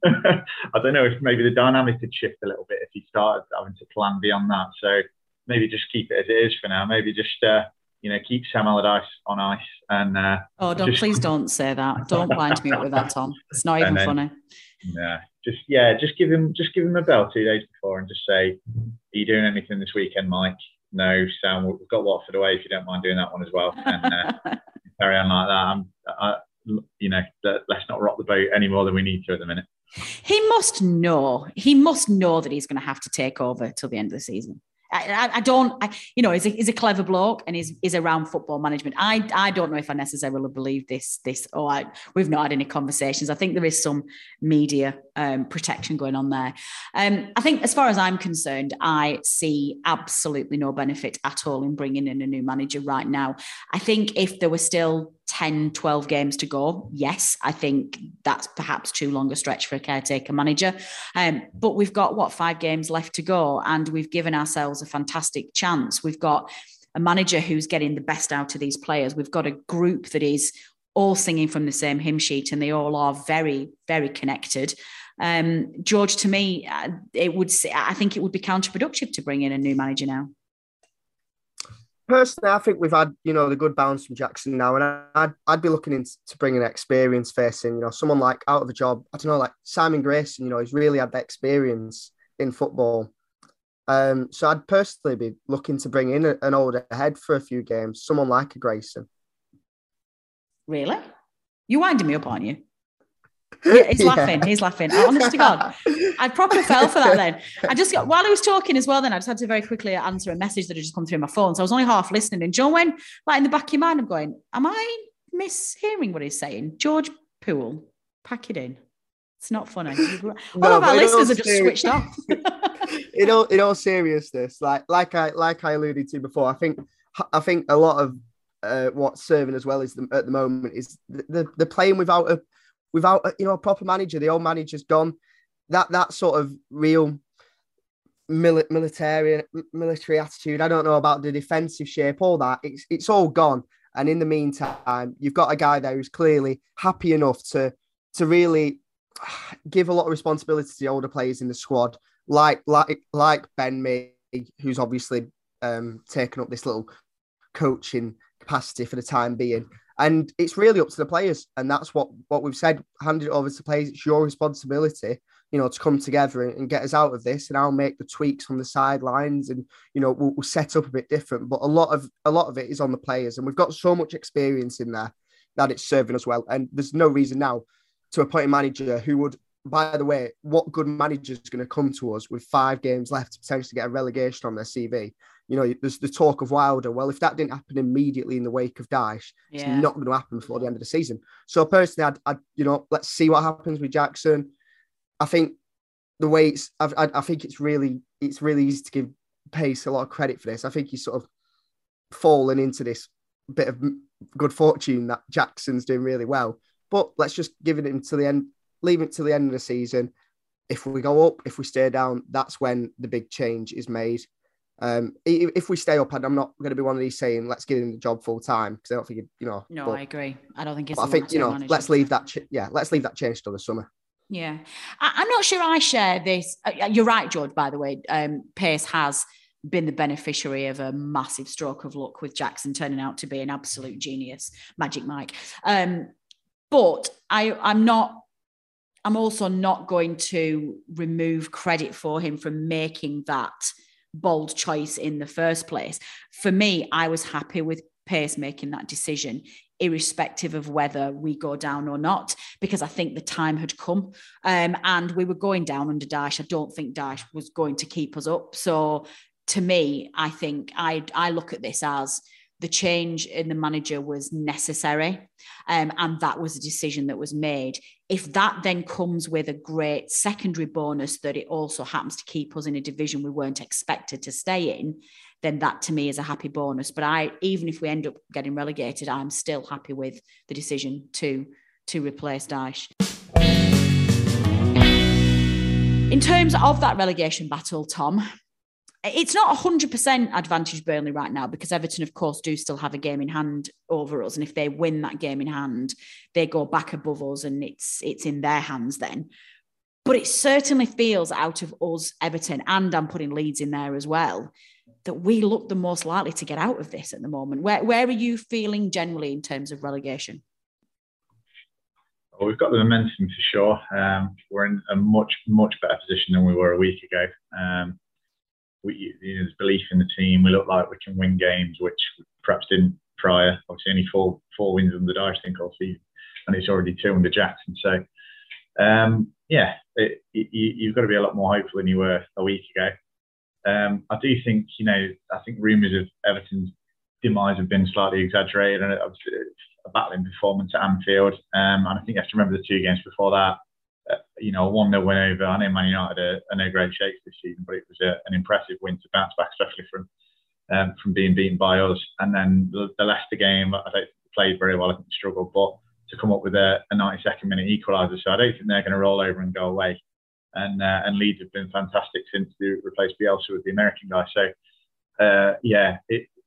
I don't know if maybe the dynamic could shift a little bit if he started having to plan beyond that. So maybe just keep it as it is for now. Maybe just, uh, you know, keep Sam Allardyce on ice. And uh, oh, don't just... please don't say that. Don't blind me up with that, Tom. It's not even then, funny. No, just yeah, just give him just give him a bell two days before and just say, "Are you doing anything this weekend, Mike?" No, Sam, we've got Watford away. If you don't mind doing that one as well, and uh, carry on like that. I'm, I, you know, let's not rock the boat any more than we need to at the minute. He must know. He must know that he's going to have to take over till the end of the season. I, I, I don't, I, you know, he's a, he's a clever bloke and he's, he's around football management. I, I don't know if I necessarily believe this, this, or I, we've not had any conversations. I think there is some media um, protection going on there. Um, I think as far as I'm concerned, I see absolutely no benefit at all in bringing in a new manager right now. I think if there were still ten, twelve games to go, yes, I think that's perhaps too long a stretch for a caretaker manager. Um, but we've got, what, five games left to go, and we've given ourselves a fantastic chance. We've got a manager who's getting the best out of these players. We've got a group that is all singing from the same hymn sheet, and they all are very, very connected. Um, George, to me, it would. I think it would be counterproductive to bring in a new manager now. Personally, I think we've had, you know, the good bounce from Jackson now, and I'd, I'd be looking into to bring an experience facing, you know, someone like out of a job. I don't know, like Simon Grayson, you know, he's really had that experience in football. Um, so I'd personally be looking to bring in a, an older head for a few games, someone like a Grayson. Really? You're winding me up, aren't you? Yeah, he's yeah. laughing. He's laughing. Honest to God, I proper fell for that. Then I just got while he was talking as well. Then I just had to very quickly answer a message that had just come through my phone. So I was only half listening. And John went like in the back of your mind, I'm going, "Am I mishearing what he's saying?" George Poole, pack it in. It's not funny. All no, of our listeners are just switched off. in all in all seriousness, like like I like I alluded to before, I think I think a lot of uh, what's serving as well is the, at the moment is the, the, the playing without a. Without, you know, a proper manager. The old manager's gone. That that sort of real mili- military military attitude. I don't know about the defensive shape, all that. It's it's all gone. And in the meantime, you've got a guy there who's clearly happy enough to to really give a lot of responsibility to the older players in the squad, like like like Ben Mee, who's obviously um, taken up this little coaching capacity for the time being. And it's really up to the players. And that's what, what we've said, hand it over to players. It's your responsibility, you know, to come together and, and get us out of this. And I'll make the tweaks on the sidelines and, you know, we'll, we'll set up a bit different. But a lot of a lot of it is on the players. And we've got so much experience in there that it's serving us well. And there's no reason now to appoint a manager who would, by the way, what good manager is going to come to us with five games left to potentially get a relegation on their C V? You know, there's the talk of Wilder. Well, if that didn't happen immediately in the wake of Dyche, yeah. it's not going to happen before the end of the season. So personally, I'd, I'd you know, let's see what happens with Jackson. I think the way it's, I, I, I think it's really, it's really easy to give Pace a lot of credit for this. I think he's sort of fallen into this bit of good fortune that Jackson's doing really well. But let's just give it until the end, leave it till the end of the season. If we go up, if we stay down, that's when the big change is made. Um, if we stay up, I'm not going to be one of these saying, let's give him the job full time. Because I don't think, it, you know. No, but, I agree. I don't think it's I think, you know, manager. let's leave that, ch- yeah, let's leave that change till the summer. Yeah. I, I'm not sure I share this. Uh, you're right, George, by the way. Um, Pace has been the beneficiary of a massive stroke of luck with Jackson turning out to be an absolute genius, Magic Mike. Um, but I, I'm not, I'm also not going to remove credit for him from making that bold choice in the first place. For me, I was happy with Pace making that decision, irrespective of whether we go down or not, because I think the time had come um, and we were going down under Dyche. I don't think Dyche was going to keep us up. So to me, I think I, I look at this as the change in the manager was necessary. Um, and that was a decision that was made. If that then comes with a great secondary bonus that it also happens to keep us in a division we weren't expected to stay in, then that to me is a happy bonus. But I, even if we end up getting relegated, I'm still happy with the decision to, to replace Dyche. In terms of that relegation battle, Tom, it's not one hundred percent advantage Burnley right now because Everton, of course, do still have a game in hand over us. And if they win that game in hand, they go back above us and it's it's in their hands then. But it certainly feels out of us, Everton, and I'm putting Leeds in there as well, that we look the most likely to get out of this at the moment. Where, where are you feeling generally in terms of relegation? Well, we've got the momentum for sure. Um, we're in a much, much better position than we were a week ago. Um, We, you know, there's belief in the team. We look like we can win games, which perhaps didn't prior. Obviously, only four four wins under Dyche, I think, all season, and it's already two under Jackson. So, um, yeah, it, it, you've got to be a lot more hopeful than you were a week ago. Um, I do think, you know, I think rumours of Everton's demise have been slightly exaggerated, and obviously a battling performance at Anfield. Um, and I think you have to remember the two games before that. Uh, you know, a one nil win over. I know Man United are, are no great shakes this season, but it was a, an impressive win to bounce back, especially from um, from being beaten by us. And then the, the Leicester game, I don't think they played very well. I think they struggled, but to come up with a, a ninety-second minute equaliser, so I don't think they're going to roll over and go away. And uh, and Leeds have been fantastic since they replaced Bielsa with the American guy. So uh, yeah, it,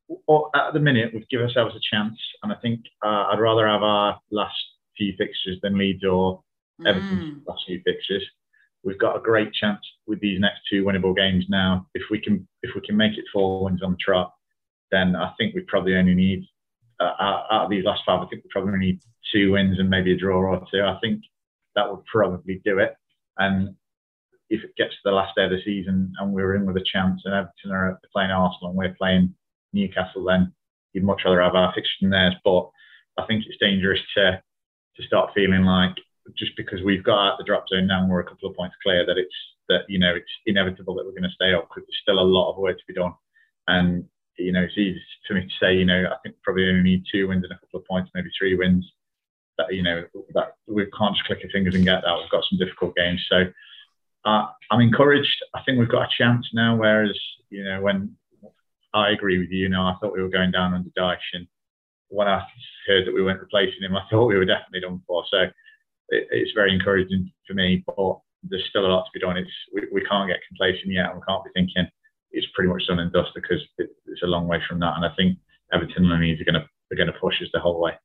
or at the minute, we've given ourselves a chance, and I think uh, I'd rather have our last few fixtures than Leeds or Everton's mm. last few fixtures. We've got a great chance with these next two winnable games now. If we can, if we can make it four wins on the trot, then I think we probably only need uh, out of these last five. I think we probably need two wins and maybe a draw or two. I think that would probably do it. And if it gets to the last day of the season and we're in with a chance, and Everton are playing Arsenal and we're playing Newcastle, then you'd much rather have our fixture than theirs. But I think it's dangerous to to start feeling like, just because we've got out the drop zone now and we're a couple of points clear, that it's that you know it's inevitable that we're going to stay up, because there's still a lot of work to be done. And you know, it's easy for me to say, you know, I think probably only need two wins and a couple of points, maybe three wins. That you know that we can't just click our fingers and get that. We've got some difficult games, so uh, I'm encouraged. I think we've got a chance now. Whereas you know, when I agree with you, you know, I thought we were going down under Dyche, and when I heard that we weren't replacing him, I thought we were definitely done for. So it, it's very encouraging for me, but there's still a lot to be done. It's we, we can't get complacent yet, and we can't be thinking it's pretty much done and dust, because it, it's a long way from that. And I think Everton and Leeds are going to are going to push us the whole way.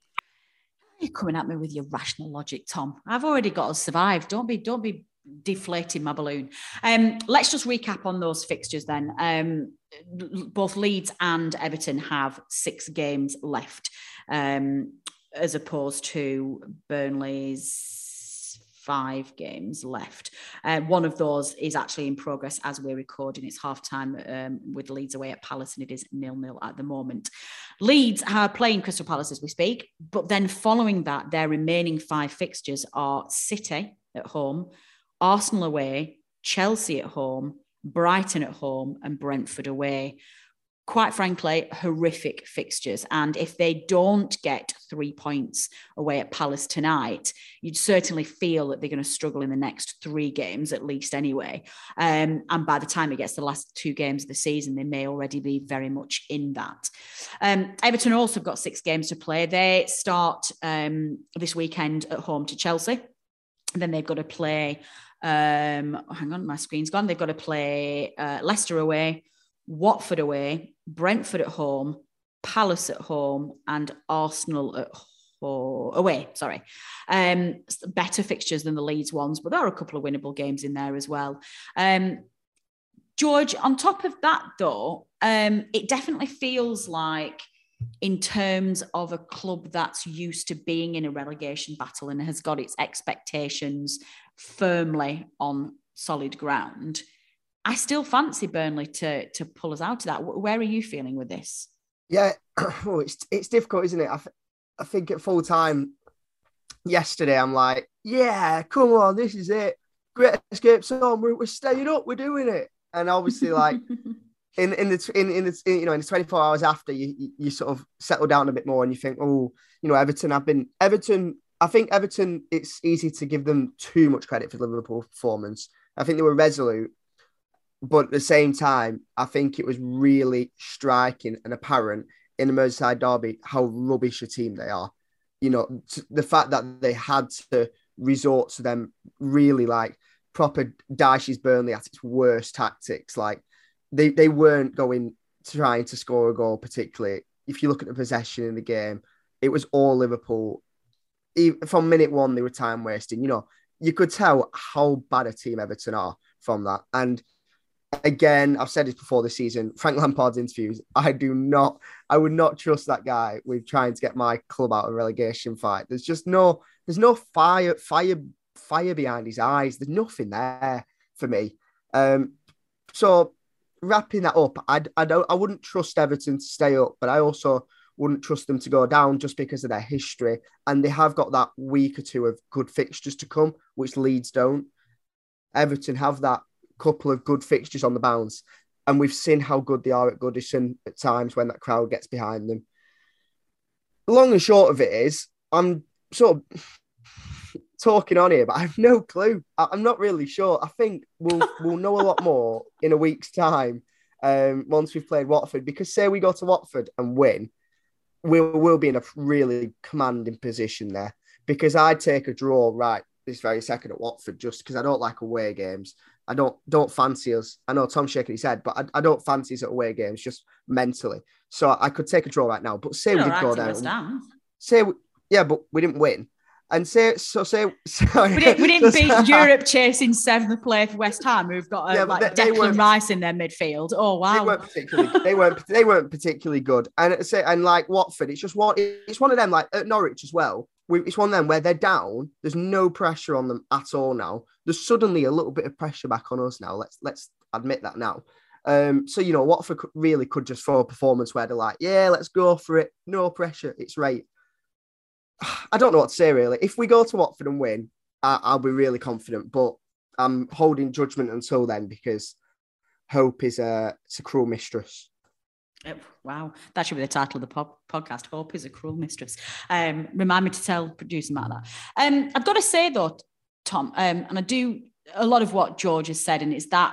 You're coming at me with your rational logic, Tom. I've already got us survived. Don't be, don't be deflating my balloon. Um, let's just recap on those fixtures then. Um, both Leeds and Everton have six games left, um, as opposed to Burnley's five games left. Uh, one of those is actually in progress as we're recording. It's half time um, with Leeds away at Palace, and it is nil nil at the moment. Leeds are playing Crystal Palace as we speak, but then following that, their remaining five fixtures are City at home, Arsenal away, Chelsea at home, Brighton at home, and Brentford away. Quite frankly, horrific fixtures. And if they don't get three points away at Palace tonight, you'd certainly feel that they're going to struggle in the next three games, at least anyway. Um, and by the time it gets to the last two games of the season, they may already be very much in that. Um, Everton also have got six games to play. They start um, this weekend at home to Chelsea. And then they've got to play, um, hang on, my screen's gone. They've got to play uh, Leicester away, Watford away, Brentford at home, Palace at home, and Arsenal at home, away, sorry. Um, better fixtures than the Leeds ones, but there are a couple of winnable games in there as well. Um, George, on top of that though, um, it definitely feels like, in terms of a club that's used to being in a relegation battle and has got its expectations firmly on solid ground, I still fancy Burnley to to pull us out of that. Where are you feeling with this? Yeah, well, it's it's difficult, isn't it? I, th- I think at full time yesterday, I'm like, yeah, come on, this is it. Great Escape Zone, we're, we're staying up, we're doing it. And obviously, like in in the in in the in, you know in the twenty-four hours after, you, you you sort of settle down a bit more and you think, oh, you know, Everton. I've been Everton. I think Everton. It's easy to give them too much credit for the Liverpool performance. I think they were resolute. But at the same time, I think it was really striking and apparent in the Merseyside derby how rubbish a team they are. You know, the fact that they had to resort to them really like proper Dyche's Burnley at its worst tactics. Like they, they weren't going trying to score a goal particularly. If you look at the possession in the game, it was all Liverpool. Even from minute one, they were time wasting. You know, you could tell how bad a team Everton are from that. And again, I've said this before this season, Frank Lampard's interviews, I do not, I would not trust that guy with trying to get my club out of a relegation fight. There's just no, there's no fire, fire, fire behind his eyes. There's nothing there for me. Um, so wrapping that up, I, I don't, I wouldn't trust Everton to stay up, but I also wouldn't trust them to go down just because of their history. And they have got that week or two of good fixtures to come, which Leeds don't. Everton have that couple of good fixtures on the bounce, and we've seen how good they are at Goodison at times when that crowd gets behind them. The long and short of it is, I'm sort of talking on here, but I have no clue. I'm not really sure. I think we'll we'll know a lot more in a week's time um, once we've played Watford, because say we go to Watford and win, we'll, we'll be in a really commanding position there, because I'd take a draw right this very second at Watford just because I don't like away games. I don't don't fancy us. I know Tom's shaking his head, but I, I don't fancy us at away games, just mentally. So I could take a draw right now. But say You're we did right go to West down. Ham. Say we, yeah, but we didn't win. And say so say sorry. We didn't, we didn't so, beat sorry. Europe chasing seventh place for West Ham, who've got a, Yeah, like but they- they Declan weren't- Rice in their midfield. Oh wow! They weren't particularly. They weren't. They weren't particularly good. And say and like Watford, it's just one. It's one of them. Like at Norwich as well. We, it's one of them where they're down. There's no pressure on them at all now. There's suddenly a little bit of pressure back on us now. Let's let's admit that now. Um, so you know, Watford could, really could just throw a performance where they're like, yeah, let's go for it. No pressure. It's right. I don't know what to say really. If we go to Watford and win, I, I'll be really confident. But I'm holding judgment until then because hope is a it's a cruel mistress. Oh, wow, that should be the title of the pod- podcast. Hope is a cruel mistress. Um, remind me to tell producer Matt that. Um, I've got to say though, Tom, um, and I do a lot of what George has said, and it's that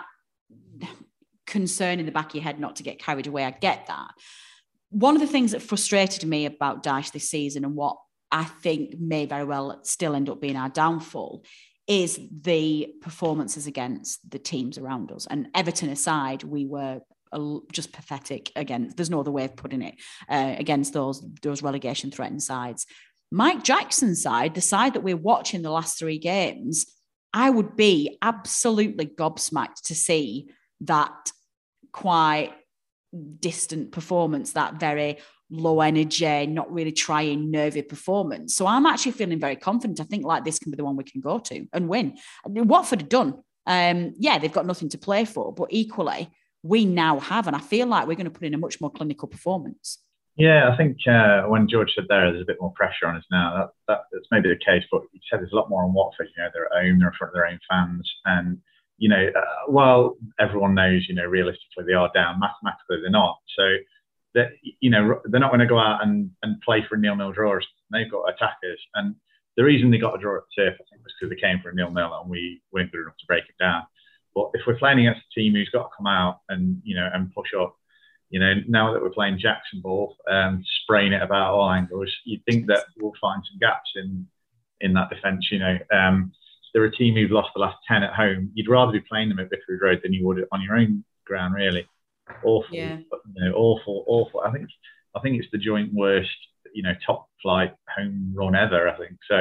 concern in the back of your head not to get carried away. I get that. One of the things that frustrated me about Dyche this season, and what I think may very well still end up being our downfall, is the performances against the teams around us. And Everton aside, we were just pathetic again. There's no other way of putting it, uh, against those those relegation threatened sides. Mike Jackson's side, the side that we're watching the last three games, I would be absolutely gobsmacked to see that quite distant performance, that very low energy, not really trying, nervy performance. So I'm actually feeling very confident. I think like this can be the one we can go to and win. Watford have done. Um, yeah, they've got nothing to play for, but equally, we now have, and I feel like we're going to put in a much more clinical performance. Yeah, I think uh, when George said there, there's a bit more pressure on us now. That, that, that's maybe the case, but he said there's a lot more on Watford. You know, they're at home, they're in front of their own fans. And, you know, uh, while everyone knows, you know, realistically they are down, mathematically they're not. So, that you know, they're not going to go out and, and play for a nil-nil draw or something. They've got attackers. And the reason they got a draw at Turf, I think, was because they came for a nil-nil and we weren't good enough to break it down. But if we're playing against a team who's got to come out and, you know, and push up, you know, now that we're playing Jackson ball, um, spraying it about all angles, you'd think that we'll find some gaps in in that defence, you know. Um, they're a team who've lost the last ten at home. You'd rather be playing them at Vicarage Road than you would on your own ground, really. Awful, yeah. you know, awful, awful. I think I think it's the joint worst, you know, top flight home run ever, I think. So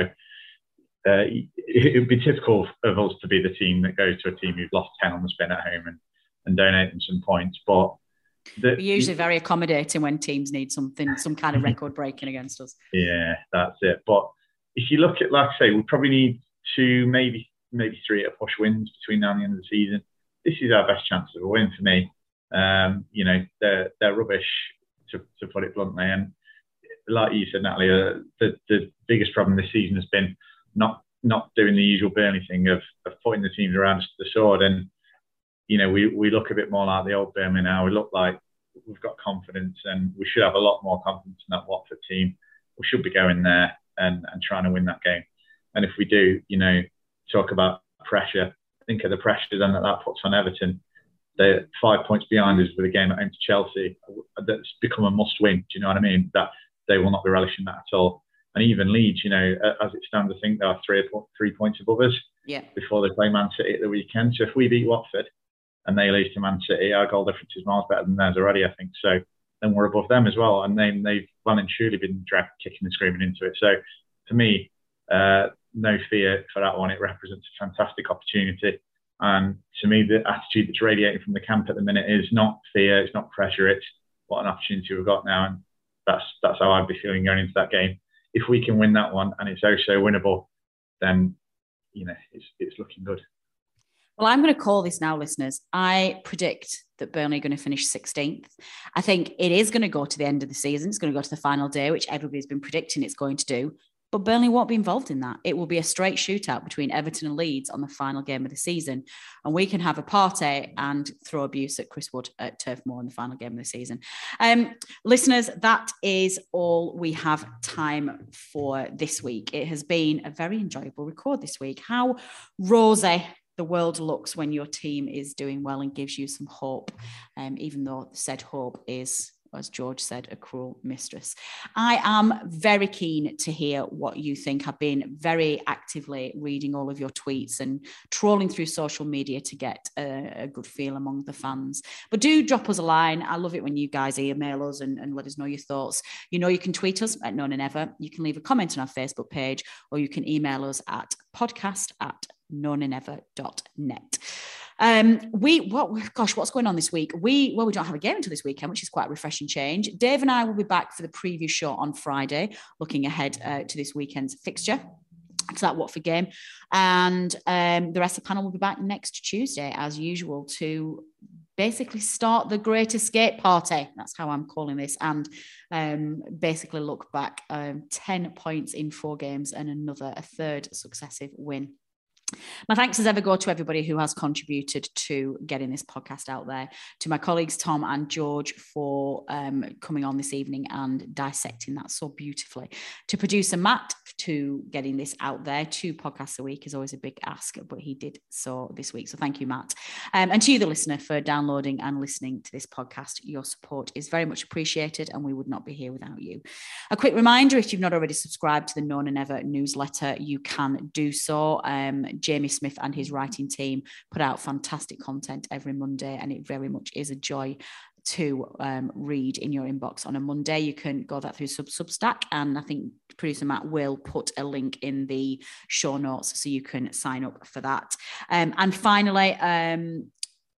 uh, it would be typical of us to be the team that goes to a team who've lost ten on the spin at home and, and donate them some points. But the, we're usually very accommodating when teams need something, some kind of record breaking against us. Yeah, that's it. But if you look at, like I say, we probably need two, maybe maybe three at a push wins between now and the end of the season. This is our best chance of a win for me. Um, you know, they're they're rubbish, to, to put it bluntly. And like you said, Natalie, uh, the the biggest problem this season has been not not doing the usual Burnley thing of, of putting the teams around us to the sword. And you know, we we look a bit more like the old Burnley now. We look like we've got confidence, and we should have a lot more confidence in that Watford team. We should be going there and, and trying to win that game. And if we do, you know, talk about pressure, think of the pressure then that that puts on Everton. They're five points behind us with a game at home to Chelsea. That's become a must-win. Do you know what I mean? That they will not be relishing that at all. And even Leeds, you know, as it stands, I think they are three three points above us. Yeah. Before they play Man City at the weekend. So if we beat Watford and they lose to Man City, our goal difference is miles better than theirs already, I think. So then we're above them as well. And then they've well and truly been dragged kicking and screaming into it. So for me, uh, no fear for that one. It represents a fantastic opportunity. And to me, the attitude that's radiating from the camp at the minute is not fear, it's not pressure, it's what an opportunity we've got now. And that's that's how I'd be feeling going into that game. If we can win that one and it's oh so winnable, then, you know, it's it's looking good. Well, I'm going to call this now, listeners. I predict that Burnley are going to finish sixteenth. I think it is going to go to the end of the season. It's going to go to the final day, which everybody's been predicting it's going to do. But Burnley won't be involved in that. It will be a straight shootout between Everton and Leeds on the final game of the season. And we can have a party and throw abuse at Chris Wood at Turf Moor in the final game of the season. Um, listeners, that is all we have time for this week. It has been a very enjoyable record this week. How rosy the world looks when your team is doing well and gives you some hope, um, even though said hope is as George said, a cruel mistress. I am very keen to hear what you think. I've been very actively reading all of your tweets and trawling through social media to get a, a good feel among the fans. But do drop us a line. I love it when you guys email us and, and let us know your thoughts. You know, you can tweet us at None and Ever. You can leave a comment on our Facebook page, or you can email us at podcast at noneandever dot net. Um, we, what, gosh, what's going on this week? We, well, we don't have a game until this weekend, which is quite a refreshing change. Dave and I will be back for the preview show on Friday, looking ahead uh, to this weekend's fixture, to that Watford game. And um, the rest of the panel will be back next Tuesday, as usual, to basically start the Great Escape Party. That's how I'm calling this. And um, basically look back, um, ten points in four games and another, a third successive win. My thanks as ever go to everybody who has contributed to getting this podcast out there, to my colleagues Tom and George for um, coming on this evening and dissecting that so beautifully, to producer Matt to getting this out there. Two podcasts a week is always a big ask, but he did so this week. So thank you, Matt. Um, and to you, the listener, for downloading and listening to this podcast. Your support is very much appreciated, and we would not be here without you. A quick reminder, if you've not already subscribed to the None and Ever newsletter, you can do so. Um, Jamie Smith and his writing team put out fantastic content every Monday, and it very much is a joy to um, read in your inbox on a Monday. You can go that through Sub Substack, and I think producer Matt will put a link in the show notes so you can sign up for that. Um, and finally, um,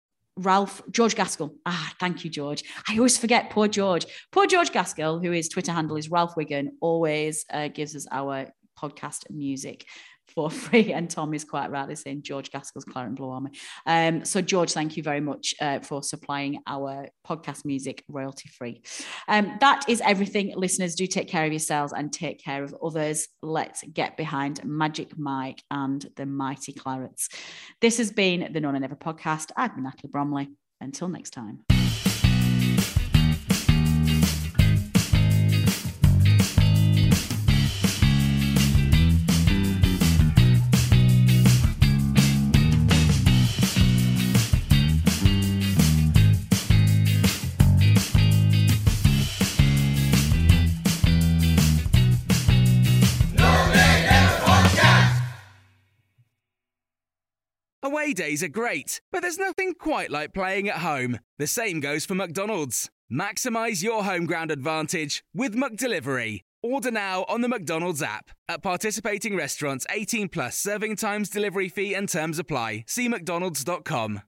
Ralph, George Gaskell. Ah, thank you, George. I always forget poor George. Poor George Gaskell, who his Twitter handle is Ralph Wigan, always uh, gives us our podcast music for free, and Tom is quite rightly saying George Gaskell's Claret and Blue Army. Um, so George, thank you very much uh, for supplying our podcast music royalty free. Um, that is everything. Listeners, do take care of yourselves and take care of others. Let's get behind Magic Mike and the mighty Clarets. This has been the None and Ever podcast. I've been Natalie Bromley. Until next time. Away days are great, but there's nothing quite like playing at home. The same goes for McDonald's. Maximise your home ground advantage with McDelivery. Order now on the McDonald's app. At participating restaurants, eighteen plus, serving times, delivery fee and terms apply. See mcdonalds dot com.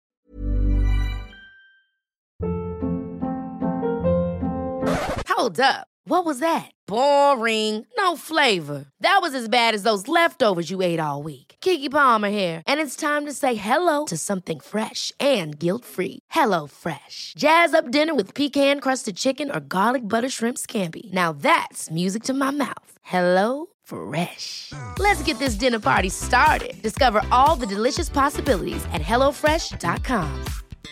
Hold up. What was that? Boring. No flavor. That was as bad as those leftovers you ate all week. Keke Palmer here, and it's time to say hello to something fresh and guilt-free. Hello Fresh. Jazz up dinner with pecan-crusted chicken or garlic butter shrimp scampi. Now that's music to my mouth. Hello Fresh. Let's get this dinner party started. Discover all the delicious possibilities at hello fresh dot com.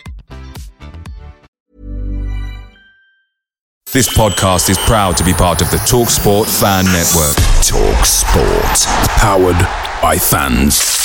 This podcast is proud to be part of the TalkSport Fan Network. TalkSport. Powered by fans.